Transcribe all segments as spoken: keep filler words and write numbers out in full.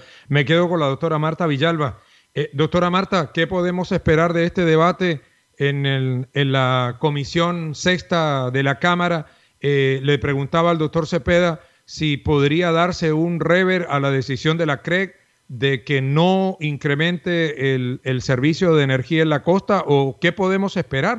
Me quedo con la doctora Marta Villalba. Eh, doctora Marta, ¿qué podemos esperar de este debate en, el, en la Comisión Sexta de la Cámara? Eh, le preguntaba al doctor Cepeda si podría darse un rever a la decisión de la C R E C de que no incremente el, el servicio de energía en la costa, o qué podemos esperar.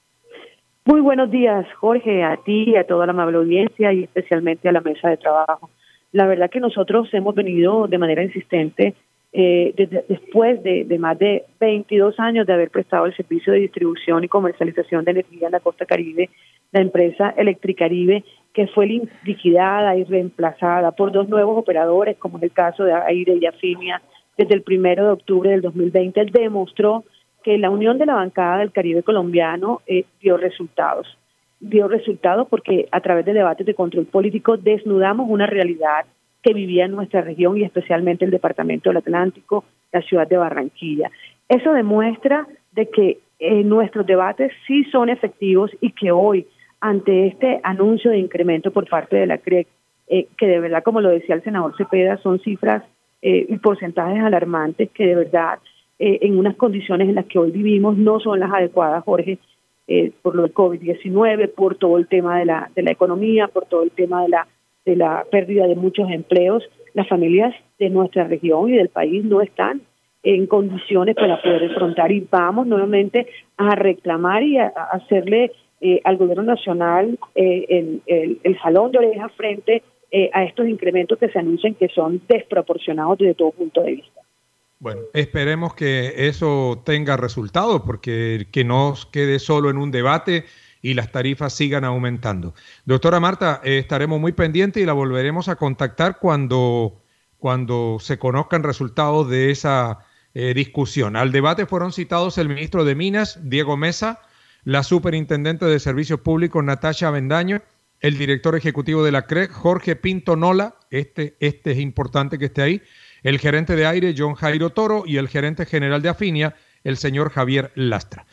Muy buenos días, Jorge, a ti y a toda la amable audiencia y especialmente a la mesa de trabajo. La verdad que nosotros hemos venido de manera insistente eh, desde, después de, de más de veintidós años de haber prestado el servicio de distribución y comercialización de energía en la costa Caribe, la empresa Electricaribe, que fue liquidada y reemplazada por dos nuevos operadores, como es el caso de Aire y Afinia, desde el primero de octubre del dos mil veinte, demostró que la unión de la bancada del Caribe colombiano eh, dio resultados. Dio resultados porque a través de debates de control político desnudamos una realidad que vivía en nuestra región y especialmente el departamento del Atlántico, la ciudad de Barranquilla. Eso demuestra de que eh, nuestros debates sí son efectivos y que hoy, ante este anuncio de incremento por parte de la C R E C, eh, que de verdad, como lo decía el senador Cepeda, son cifras eh, y porcentajes alarmantes que de verdad, eh, en unas condiciones en las que hoy vivimos, no son las adecuadas, Jorge, eh, por lo del COVID diecinueve, por todo el tema de la, de la economía, por todo el tema de la, de la pérdida de muchos empleos. Las familias de nuestra región y del país no están en condiciones para poder enfrentar, y vamos nuevamente a reclamar y a, a hacerle Eh, al gobierno nacional eh, el, el, el jalón de oreja frente eh, a estos incrementos que se anuncian, que son desproporcionados desde todo punto de vista. Bueno, esperemos que eso tenga resultado, porque que no quede solo en un debate y las tarifas sigan aumentando. Doctora Marta, eh, estaremos muy pendientes y la volveremos a contactar cuando, cuando se conozcan resultados de esa eh, discusión. Al debate fueron citados el ministro de Minas, Diego Mesa, la superintendente de Servicios Públicos, Natasha Avendaño, el director ejecutivo de la C R E C, Jorge Pinto Nola, este, este es importante que esté ahí, el gerente de Aire, John Jairo Toro, y el gerente general de Afinia, el señor Javier Lastra.